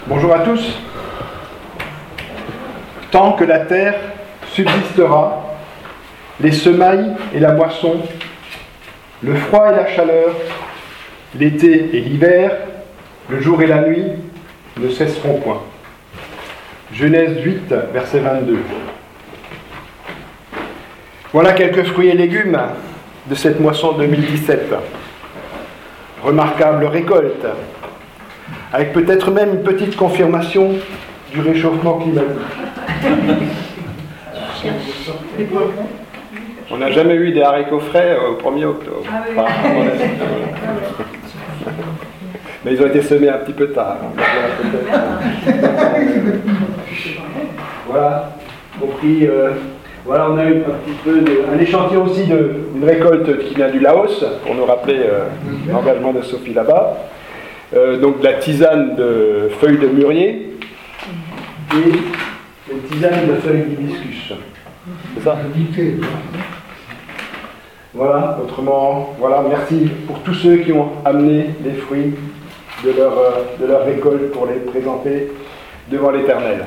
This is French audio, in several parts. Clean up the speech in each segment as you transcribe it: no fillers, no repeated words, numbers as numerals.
Bonjour à tous. Tant que la terre subsistera, les semailles et la moisson, le froid et la chaleur, l'été et l'hiver, le jour et la nuit ne cesseront point. Genèse 8, verset 22. Voilà quelques fruits et légumes de cette moisson 2017. Remarquable récolte, avec peut-être même une petite confirmation du réchauffement climatique. On n'a jamais eu des haricots frais au 1er octobre. Mais ils ont été semés un petit peu tard. Voilà, compris. Voilà, on a eu un petit peu un échantillon aussi d'une récolte qui vient du Laos, pour nous rappeler l'engagement de Sophie là-bas. Donc de la tisane de feuilles de mûrier et une tisane de feuilles d'hibiscus. C'est ça ? Voilà, autrement, voilà, merci pour tous ceux qui ont amené les fruits de leur récolte pour les présenter devant l'Éternel.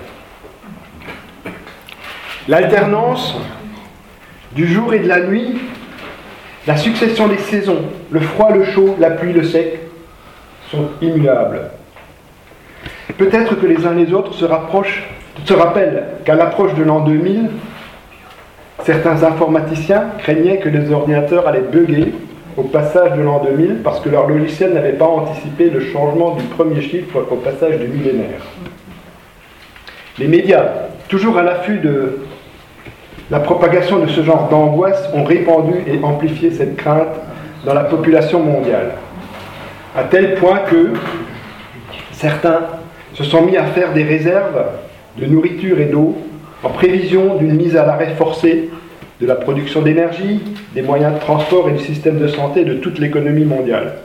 L'alternance du jour et de la nuit, la succession des saisons, le froid, le chaud, la pluie, le sec, sont immuables. Peut-être que les uns les autres se rappellent qu'à l'approche de l'an 2000, certains informaticiens craignaient que les ordinateurs allaient bugger au passage de l'an 2000 parce que leur logiciel n'avait pas anticipé le changement du premier chiffre au passage du millénaire. Les médias, toujours à l'affût de la propagation de ce genre d'angoisse, ont répandu et amplifié cette crainte dans la population mondiale, à tel point que certains se sont mis à faire des réserves de nourriture et d'eau en prévision d'une mise à l'arrêt forcée de la production d'énergie, des moyens de transport et du système de santé de toute l'économie mondiale.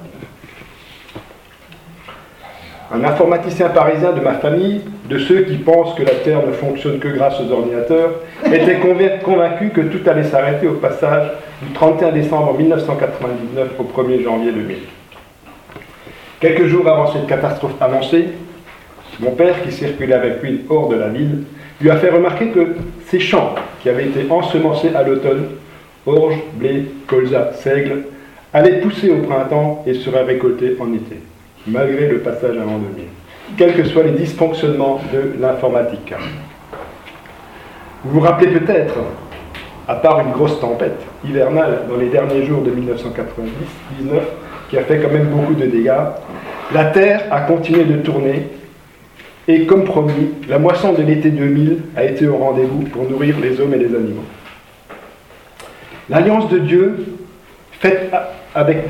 Un informaticien parisien de ma famille, de ceux qui pensent que la Terre ne fonctionne que grâce aux ordinateurs, était convaincu que tout allait s'arrêter au passage du 31 décembre 1999 au 1er janvier 2000. Quelques jours avant cette catastrophe annoncée, mon père, qui circulait avec lui hors de la ville, lui a fait remarquer que ces champs qui avaient été ensemencés à l'automne, orge, blé, colza, seigle, allaient pousser au printemps et seraient récoltés en été, malgré le passage à l'an 2000, quels que soient les dysfonctionnements de l'informatique. Vous vous rappelez peut-être, à part une grosse tempête hivernale dans les derniers jours de 1999, qui a fait quand même beaucoup de dégâts, la Terre a continué de tourner et, comme promis, la moisson de l'été 2000 a été au rendez-vous pour nourrir les hommes et les animaux. L'alliance de Dieu faite avec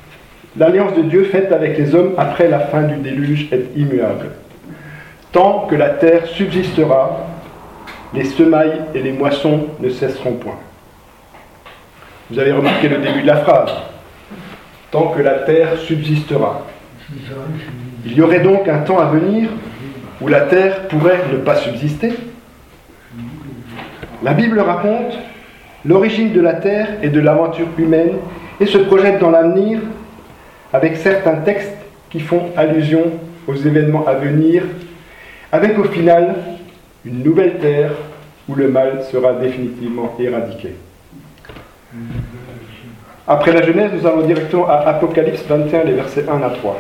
les hommes après la fin du déluge est immuable. Tant que la terre subsistera, les semailles et les moissons ne cesseront point. Vous avez remarqué le début de la phrase. Tant que la terre subsistera. Il y aurait donc un temps à venir où la terre pourrait ne pas subsister. La Bible raconte l'origine de la terre et de l'aventure humaine et se projette dans l'avenir avec certains textes qui font allusion aux événements à venir, avec au final une nouvelle terre où le mal sera définitivement éradiqué. Après la Genèse, nous allons directement à Apocalypse 21, les versets 1 à 3.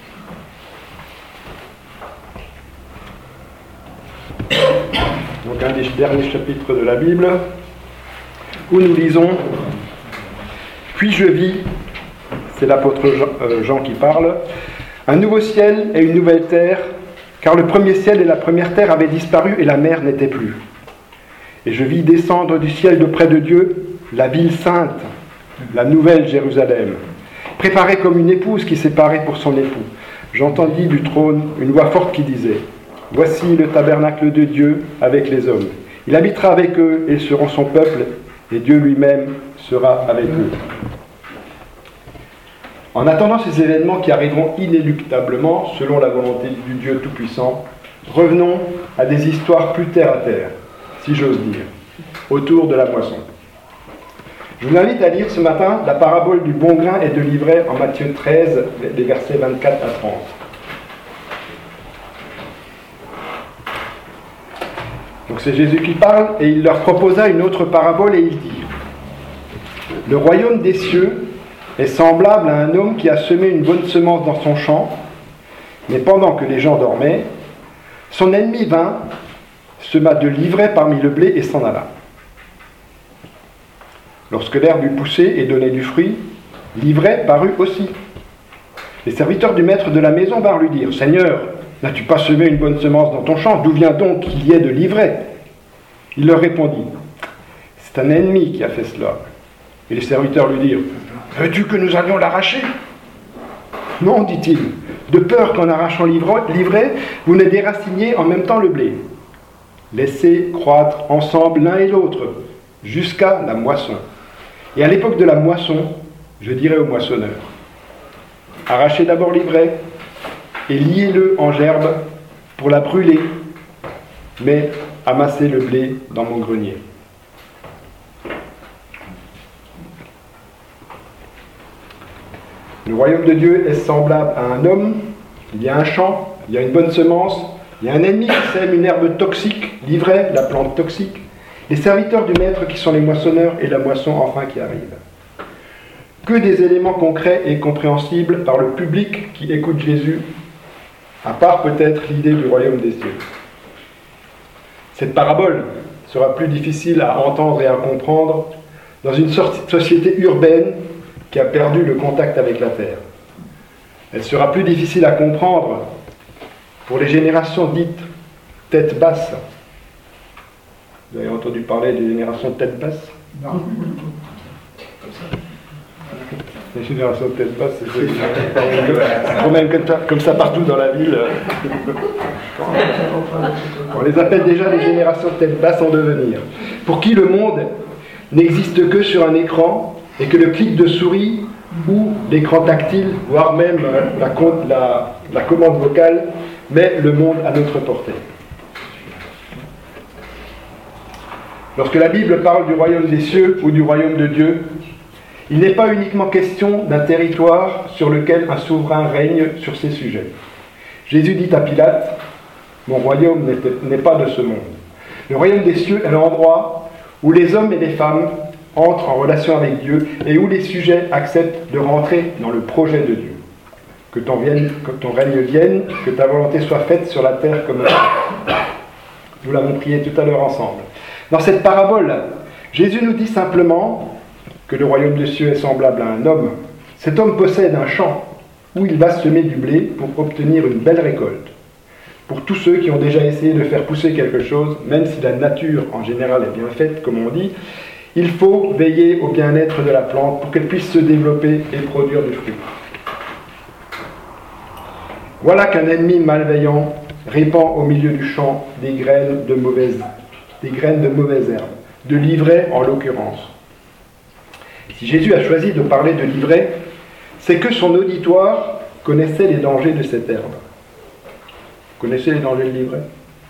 Donc un des derniers chapitres de la Bible, où nous lisons « Puis je vis », c'est l'apôtre Jean qui parle, « un nouveau ciel et une nouvelle terre, car le premier ciel et la première terre avaient disparu et la mer n'était plus. Et je vis descendre du ciel d'auprès de Dieu la ville sainte, la nouvelle Jérusalem, préparée comme une épouse qui s'est parée pour son époux. J'entendis du trône une voix forte qui disait « Voici le tabernacle de Dieu avec les hommes. Il habitera avec eux et ils seront son peuple, et Dieu lui-même sera avec eux. » En attendant ces événements qui arriveront inéluctablement, selon la volonté du Dieu Tout-Puissant, revenons à des histoires plus terre à terre, si j'ose dire, autour de la moisson. Je vous invite à lire ce matin la parabole du bon grain et de l'ivraie en Matthieu 13, les versets 24 à 30. Donc c'est Jésus qui parle, et il leur proposa une autre parabole, et il dit : le royaume des cieux est semblable à un homme qui a semé une bonne semence dans son champ, mais pendant que les gens dormaient, son ennemi vint, sema de l'ivraie parmi le blé et s'en alla. Lorsque l'herbe eut poussé et donné du fruit, l'ivraie parut aussi. Les serviteurs du maître de la maison vinrent lui dire : Seigneur, n'as-tu pas semé une bonne semence dans ton champ ? D'où vient donc qu'il y ait de l'ivraie ? Il leur répondit : c'est un ennemi qui a fait cela. Et les serviteurs lui dirent : veux-tu que nous allions l'arracher ? Non, dit-il, de peur qu'en arrachant l'ivraie, vous ne déraciniez en même temps le blé. Laissez croître ensemble l'un et l'autre, jusqu'à la moisson. Et à l'époque de la moisson, je dirai au moissonneur : arrachez d'abord l'ivraie et liez-le en gerbe pour la brûler, mais amassez le blé dans mon grenier. Le royaume de Dieu est semblable à un homme. Il y a un champ, il y a une bonne semence, il y a un ennemi qui sème une herbe toxique, l'ivraie, la plante toxique, les serviteurs du maître qui sont les moissonneurs et la moisson enfin qui arrive. Que des éléments concrets et compréhensibles par le public qui écoute Jésus, à part peut-être l'idée du royaume des cieux. Cette parabole sera plus difficile à entendre et à comprendre dans une société urbaine qui a perdu le contact avec la terre. Elle sera plus difficile à comprendre pour les générations dites tête basse. Vous avez entendu parler des générations de tête basse ? Non. Les générations de tête basse, c'est quand même comme ça partout dans la ville. On les appelle déjà les générations de tête basse en devenir. Pour qui le monde n'existe que sur un écran, et que le clic de souris ou l'écran tactile, voire même la commande vocale, met le monde à notre portée. Lorsque la Bible parle du royaume des cieux ou du royaume de Dieu, il n'est pas uniquement question d'un territoire sur lequel un souverain règne sur ces sujets. Jésus dit à Pilate : mon royaume n'est pas de ce monde. Le royaume des cieux est l'endroit où les hommes et les femmes entrent en relation avec Dieu et où les sujets acceptent de rentrer dans le projet de Dieu. Que ton règne vienne, que ta volonté soit faite sur la terre comme au ciel. Nous l'avons prié tout à l'heure ensemble. Dans cette parabole, Jésus nous dit simplement que le royaume des cieux est semblable à un homme. Cet homme possède un champ où il va semer du blé pour obtenir une belle récolte. Pour tous ceux qui ont déjà essayé de faire pousser quelque chose, même si la nature en général est bien faite, comme on dit, il faut veiller au bien-être de la plante pour qu'elle puisse se développer et produire du fruit. Voilà qu'un ennemi malveillant répand au milieu du champ des graines de mauvaises herbes, de l'ivraie en l'occurrence. Si Jésus a choisi de parler de l'ivraie, c'est que son auditoire connaissait les dangers de cette herbe. Vous connaissez les dangers de l'ivraie ?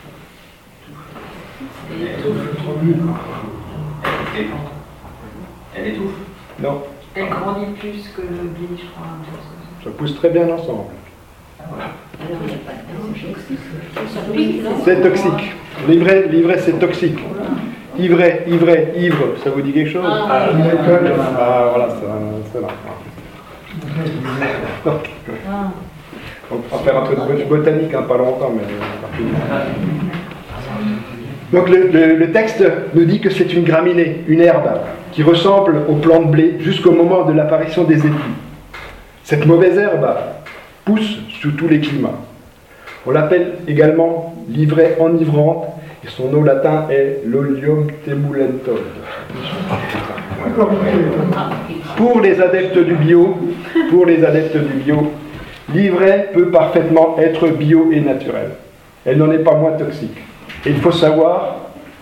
Elle étouffe. Non. Elle grandit plus que le blé, je crois. Ça pousse très bien ensemble. Alors, il n'y a pas de danger. C'est toxique. L'ivraie, c'est toxique. Ivraie, ivre, ça vous dit quelque chose ? Ah, voilà, c'est là. On va faire un truc botanique, pas longtemps, mais... Donc le texte nous dit que c'est une graminée, une herbe, qui ressemble au plant de blé jusqu'au moment de l'apparition des épis. Cette mauvaise herbe pousse sous tous les climats. On l'appelle également l'ivraie enivrante, et son nom latin est l'Olium temulentum. Pour les adeptes du bio, l'ivraie peut parfaitement être bio et naturelle. Elle n'en est pas moins toxique. Et il faut savoir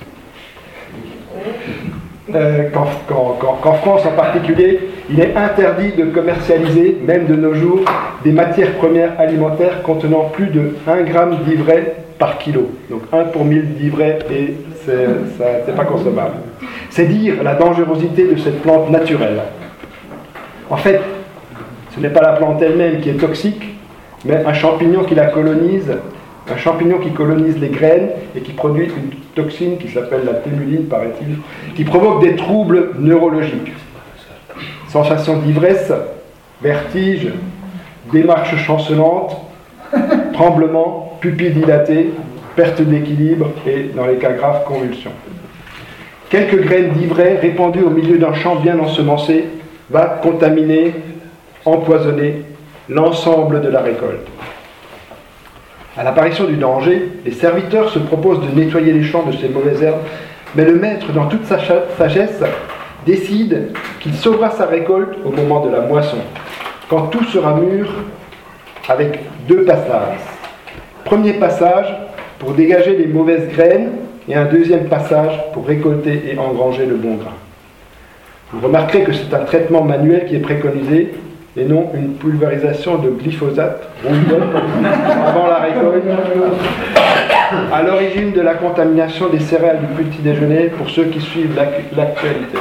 qu'en France en particulier, il est interdit de commercialiser, même de nos jours, des matières premières alimentaires contenant plus de 1 gramme d'ivraie par kilo. Donc 1 pour 1000 d'ivraie, et c'est pas consommable. C'est dire la dangerosité de cette plante naturelle. En fait, ce n'est pas la plante elle-même qui est toxique, mais un champignon qui la colonise un champignon qui colonise les graines et qui produit une toxine qui s'appelle la thémuline, paraît-il, qui provoque des troubles neurologiques. Sensation d'ivresse, vertige, démarche chancelante, tremblement, pupilles dilatées, perte d'équilibre et, dans les cas graves, convulsions. Quelques graines d'ivraie répandues au milieu d'un champ bien ensemencé va contaminer, empoisonner l'ensemble de la récolte. À l'apparition du danger, les serviteurs se proposent de nettoyer les champs de ces mauvaises herbes, mais le maître, dans toute sa sagesse, décide qu'il sauvera sa récolte au moment de la moisson, quand tout sera mûr, avec 2 passages. Premier passage pour dégager les mauvaises graines et un deuxième passage pour récolter et engranger le bon grain. Vous remarquerez que c'est un traitement manuel qui est préconisé et non une pulvérisation de glyphosate avant la récolte, à l'origine de la contamination des céréales du petit déjeuner pour ceux qui suivent l'actualité.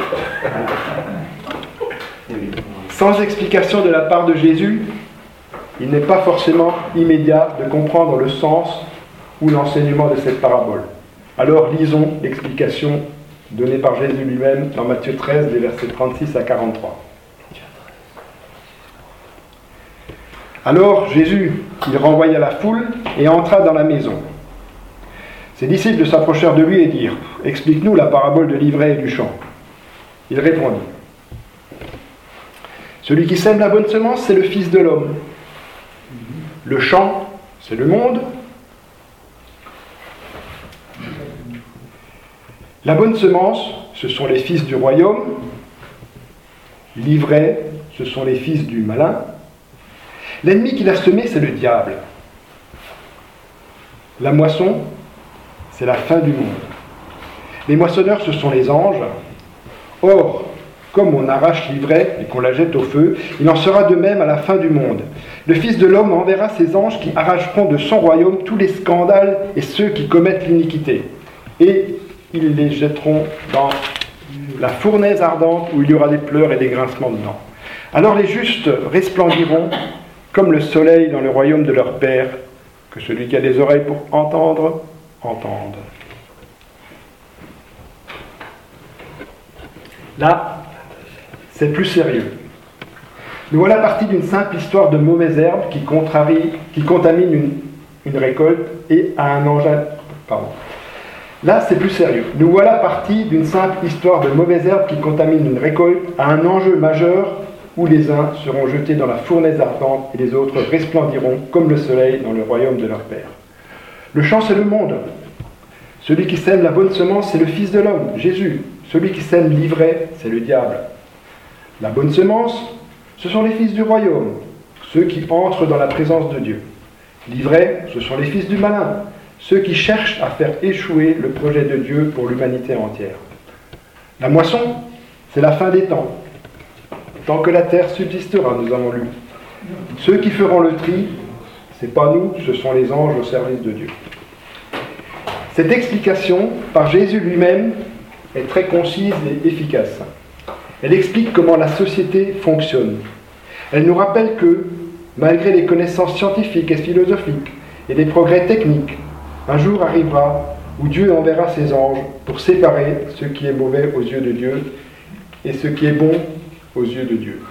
Sans explication de la part de Jésus, il n'est pas forcément immédiat de comprendre le sens ou l'enseignement de cette parabole. Alors lisons l'explication donnée par Jésus lui-même dans Matthieu 13, des versets 36 à 43. Alors Jésus, il renvoya la foule et entra dans la maison. Ses disciples s'approchèrent de lui et dirent « Explique-nous la parabole de l'ivraie et du champ. » Il répondit « Celui qui sème la bonne semence, c'est le Fils de l'homme. Le champ, c'est le monde. La bonne semence, ce sont les fils du royaume. L'ivraie, ce sont les fils du malin. L'ennemi qui l'a semé, c'est le diable. La moisson, c'est la fin du monde. Les moissonneurs, ce sont les anges. Or, comme on arrache l'ivraie et qu'on la jette au feu, il en sera de même à la fin du monde. Le Fils de l'homme enverra ses anges qui arracheront de son royaume tous les scandales et ceux qui commettent l'iniquité. Et ils les jetteront dans la fournaise ardente où il y aura des pleurs et des grincements de dents. Alors les justes resplendiront comme le soleil dans le royaume de leur Père. Que celui qui a des oreilles pour entendre, entende. Là, c'est plus sérieux. Nous voilà partis d'une simple histoire de mauvaises herbes qui contamine une récolte et à un engin. Pardon. Là, c'est plus sérieux. Nous voilà partis d'une simple histoire de mauvaises herbes qui contamine une récolte à un enjeu majeur où les uns seront jetés dans la fournaise ardente et les autres resplendiront comme le soleil dans le royaume de leur Père. Le champ, c'est le monde. Celui qui sème la bonne semence, c'est le Fils de l'homme, Jésus. Celui qui sème l'ivraie, c'est le diable. La bonne semence, ce sont les fils du royaume, ceux qui entrent dans la présence de Dieu. L'ivraie, ce sont les fils du malin, ceux qui cherchent à faire échouer le projet de Dieu pour l'humanité entière. La moisson, c'est la fin des temps. Tant que la terre subsistera, nous avons lu. Ceux qui feront le tri, ce n'est pas nous, ce sont les anges au service de Dieu. Cette explication, par Jésus lui-même, est très concise et efficace. Elle explique comment la société fonctionne. Elle nous rappelle que, malgré les connaissances scientifiques et philosophiques et les progrès techniques, un jour arrivera où Dieu enverra ses anges pour séparer ce qui est mauvais aux yeux de Dieu et ce qui est bon aux yeux de Dieu.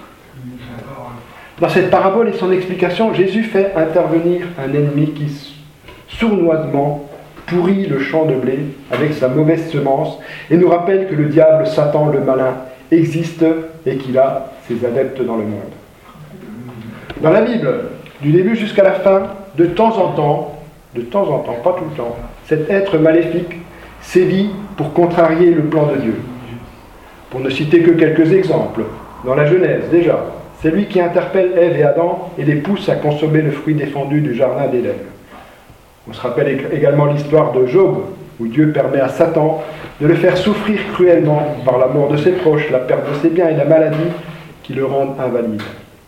Dans cette parabole et son explication, Jésus fait intervenir un ennemi qui sournoisement pourrit le champ de blé avec sa mauvaise semence et nous rappelle que le diable, Satan, le malin, existe et qu'il a ses adeptes dans le monde. Dans la Bible, du début jusqu'à la fin, de temps en temps, pas tout le temps, cet être maléfique sévit pour contrarier le plan de Dieu. Pour ne citer que quelques exemples, dans la Genèse déjà, c'est lui qui interpelle Ève et Adam et les pousse à consommer le fruit défendu du jardin d'Éden. On se rappelle également l'histoire de Job, où Dieu permet à Satan de le faire souffrir cruellement par la mort de ses proches, la perte de ses biens et la maladie qui le rendent invalide.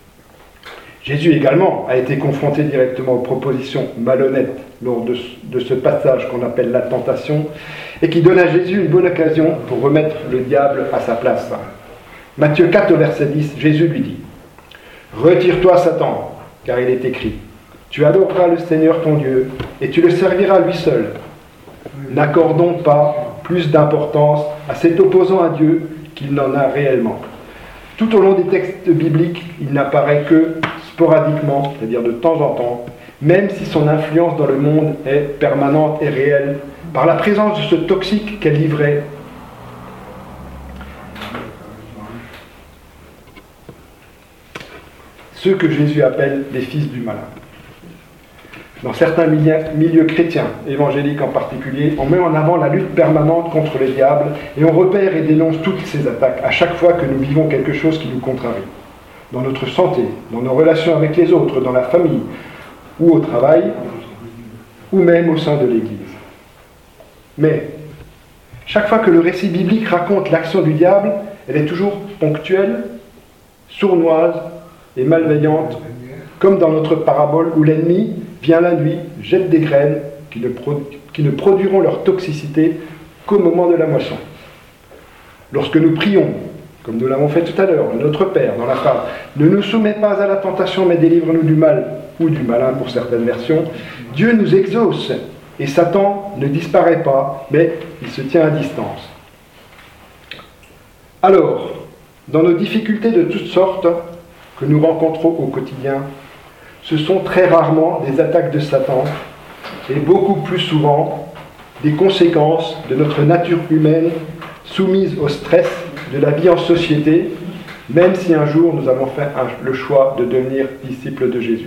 Jésus également a été confronté directement aux propositions malhonnêtes lors de ce passage qu'on appelle la tentation et qui donne à Jésus une bonne occasion pour remettre le diable à sa place. Matthieu 4 au verset 10, Jésus lui dit « Retire-toi Satan, car il est écrit, Tu adoreras le Seigneur ton Dieu et tu le serviras lui seul. N'accordons pas plus d'importance à cet opposant à Dieu qu'il n'en a réellement. Tout au long des textes bibliques, il n'apparaît que sporadiquement, c'est-à-dire de temps en temps, même si son influence dans le monde est permanente et réelle, par la présence de ce toxique qu'elle livrait. Ceux que Jésus appelle les fils du malin. Dans certains milieux chrétiens, évangéliques en particulier, on met en avant la lutte permanente contre les diables et on repère et dénonce toutes ces attaques à chaque fois que nous vivons quelque chose qui nous contrarie. Dans notre santé, dans nos relations avec les autres, dans la famille ou au travail, ou même au sein de l'Église. Mais, chaque fois que le récit biblique raconte l'action du diable, elle est toujours ponctuelle, sournoise et malveillante, comme dans notre parabole où l'ennemi vient la nuit, jette des graines qui ne produiront leur toxicité qu'au moment de la moisson. Lorsque nous prions, comme nous l'avons fait tout à l'heure, notre Père, dans la phrase « Ne nous soumets pas à la tentation, mais délivre-nous du mal » ou du malin pour certaines versions, Dieu nous exauce et Satan ne disparaît pas, mais il se tient à distance. Alors, dans nos difficultés de toutes sortes que nous rencontrons au quotidien, ce sont très rarement des attaques de Satan et beaucoup plus souvent des conséquences de notre nature humaine soumise au stress de la vie en société, même si un jour nous avons fait le choix de devenir disciples de Jésus.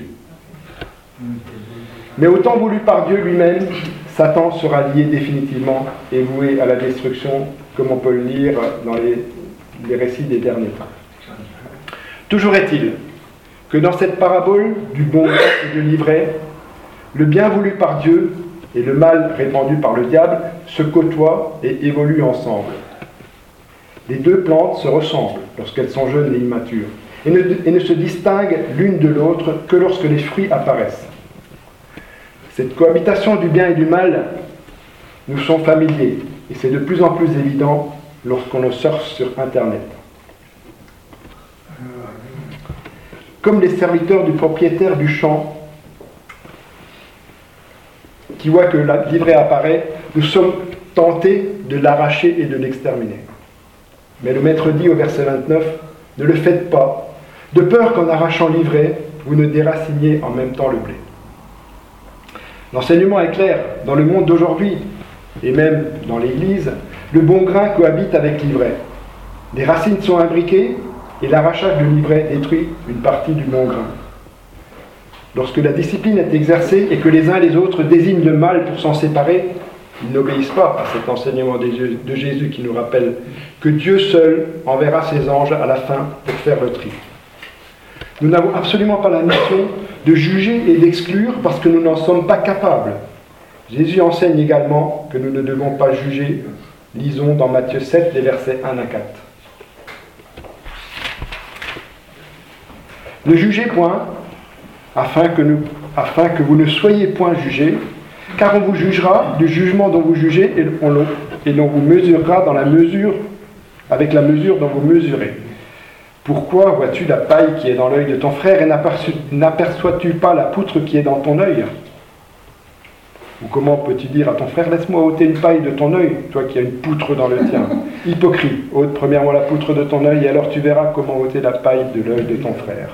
Mais au temps voulu par Dieu lui-même, Satan sera lié définitivement et voué à la destruction, comme on peut le lire dans les récits des derniers temps. Toujours est-il que dans cette parabole du bon grain et de l'ivraie, le bien voulu par Dieu et le mal répandu par le diable se côtoient et évoluent ensemble. Les deux plantes se ressemblent lorsqu'elles sont jeunes et immatures et ne se distinguent l'une de l'autre que lorsque les fruits apparaissent. Cette cohabitation du bien et du mal nous sont familiers et c'est de plus en plus évident lorsqu'on le surfe sur Internet. Comme les serviteurs du propriétaire du champ qui voit que l'ivraie apparaît, nous sommes tentés de l'arracher et de l'exterminer. Mais le Maître dit au verset 29, « Ne le faites pas, de peur qu'en arrachant l'ivraie, vous ne déraciniez en même temps le blé. » L'enseignement est clair, dans le monde d'aujourd'hui, et même dans l'Église, le bon grain cohabite avec l'ivraie. Les racines sont imbriquées, et l'arrachage de l'ivraie détruit une partie du bon grain. Lorsque la discipline est exercée et que les uns et les autres désignent le mal pour s'en séparer, ils n'obéissent pas à cet enseignement de Jésus qui nous rappelle que Dieu seul enverra ses anges à la fin pour faire le tri. Nous n'avons absolument pas la mission de juger et d'exclure parce que nous n'en sommes pas capables. Jésus enseigne également que nous ne devons pas juger. Lisons dans Matthieu 7, les versets 1 à 4. Ne jugez point, afin que vous ne soyez point jugés, car on vous jugera du jugement dont vous jugez et l'on vous mesurera avec la mesure dont vous mesurez. Pourquoi vois-tu la paille qui est dans l'œil de ton frère et n'aperçois-tu pas la poutre qui est dans ton œil ? Ou comment peux-tu dire à ton frère, laisse-moi ôter une paille de ton œil, toi qui as une poutre dans le tien ? Hypocrite, ôte premièrement la poutre de ton œil et alors tu verras comment ôter la paille de l'œil de ton frère.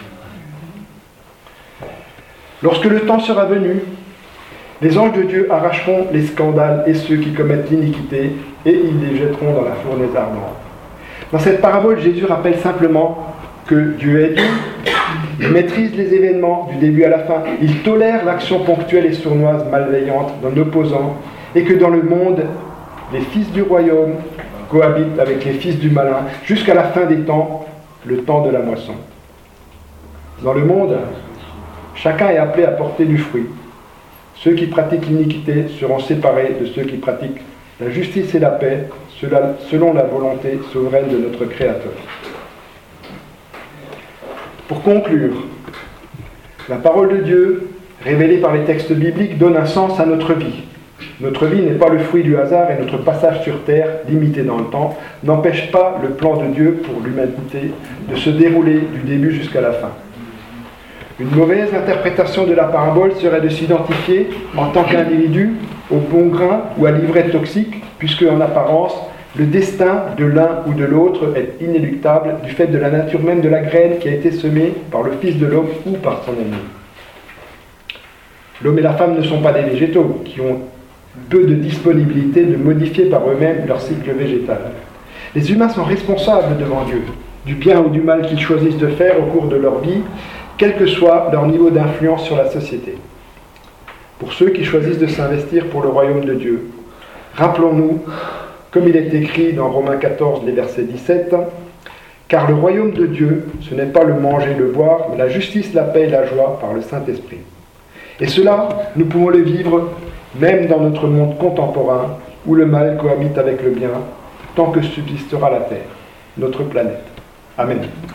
Lorsque le temps sera venu, les anges de Dieu arracheront les scandales et ceux qui commettent l'iniquité et ils les jetteront dans la fournaise ardente. Dans cette parabole, Jésus rappelle simplement que Dieu est Dieu, il maîtrise les événements du début à la fin, il tolère l'action ponctuelle et sournoise malveillante d'un opposant et que dans le monde, les fils du royaume cohabitent avec les fils du malin jusqu'à la fin des temps, le temps de la moisson. Dans le monde, chacun est appelé à porter du fruit. Ceux qui pratiquent l'iniquité seront séparés de ceux qui pratiquent la justice et la paix, selon la volonté souveraine de notre Créateur. Pour conclure, la parole de Dieu, révélée par les textes bibliques, donne un sens à notre vie. Notre vie n'est pas le fruit du hasard et notre passage sur terre, limité dans le temps, n'empêche pas le plan de Dieu pour l'humanité de se dérouler du début jusqu'à la fin. Une mauvaise interprétation de la parabole serait de s'identifier en tant qu'individu au bon grain ou à l'ivraie toxique, puisque en apparence, le destin de l'un ou de l'autre est inéluctable du fait de la nature même de la graine qui a été semée par le Fils de l'homme ou par son ennemi. L'homme et la femme ne sont pas des végétaux qui ont peu de disponibilité de modifier par eux-mêmes leur cycle végétal. Les humains sont responsables devant Dieu du bien ou du mal qu'ils choisissent de faire au cours de leur vie, quel que soit leur niveau d'influence sur la société. Pour ceux qui choisissent de s'investir pour le royaume de Dieu, rappelons-nous, comme il est écrit dans Romains 14, les versets 17, « Car le royaume de Dieu, ce n'est pas le manger et le boire, mais la justice, la paix et la joie par le Saint-Esprit. » Et cela, nous pouvons le vivre même dans notre monde contemporain, où le mal cohabite avec le bien, tant que subsistera la terre, notre planète. Amen.